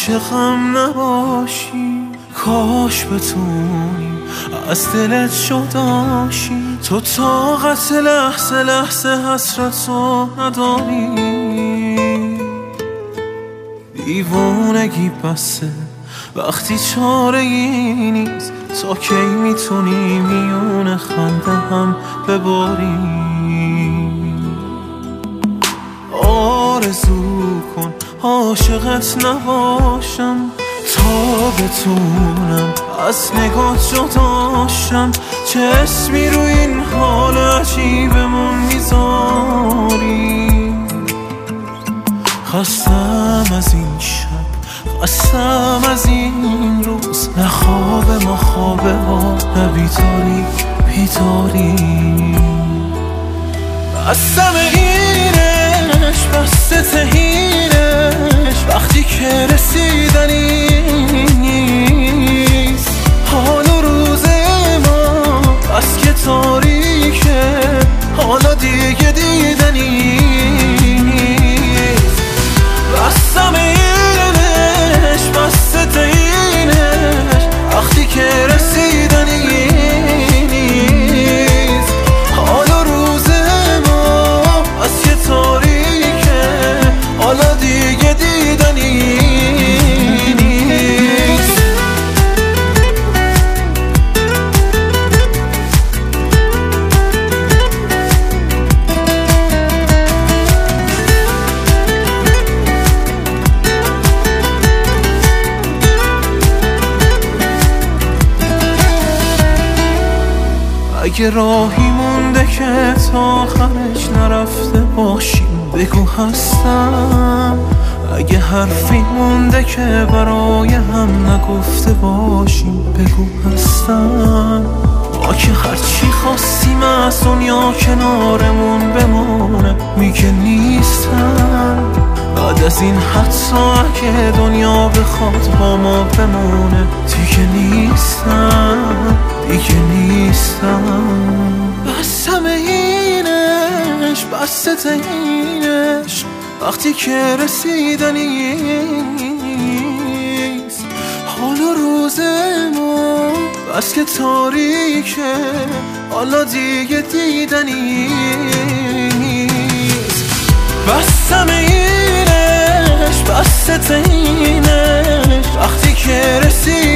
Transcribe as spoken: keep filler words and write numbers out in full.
عاشقم نباشی، کاش بتونی از دلت جداشی. تو طاقت لحظه لحظه حسرتو نداری، دیوونگی بسه وقتی چاره ای نیست. تا کی میتونی میون خنده هم بباری؟ آرزو کن عاشقت نباشم، تا بتونم از نگاه جداشم. چه اسمی رو این حال عجیبمون میذاری؟ خستم از این شب، خستم از این روز، نه خواب ما خوابه ها، نه بیداری بیداری. بستم اینش بسته تهینش، وقتی که رسیدنی نیست. حال و روز ما بس که تاریکه، حالا دیگه دیدنی نیست. بستم اینش بسته تهینش، وقتی که رسیدنی نیست. حال و روز ما بس که تاریکه، حالا دیگه دیدنی نیست. اگه راهی مونده که تا آخرش نرفته باشیم بگو هستم. اگه حرفی مونده که برای هم نگفته باشیم بگو هستم. ما که هرچی خواستیم از دنیا کنارمون بمونه میگه نیستم. بعد از این حتی اگه دنیا بخواد با ما بمونه دیگه نیستم، دیگه نیستم. بستم اینش بسته تینش، وقتی که رسیدنی نیست. حال و روز ما بس که تاریکه، حالا دیگه دیدنی نیست. بستم اینش بسته تینش، وقتی که رسیدنی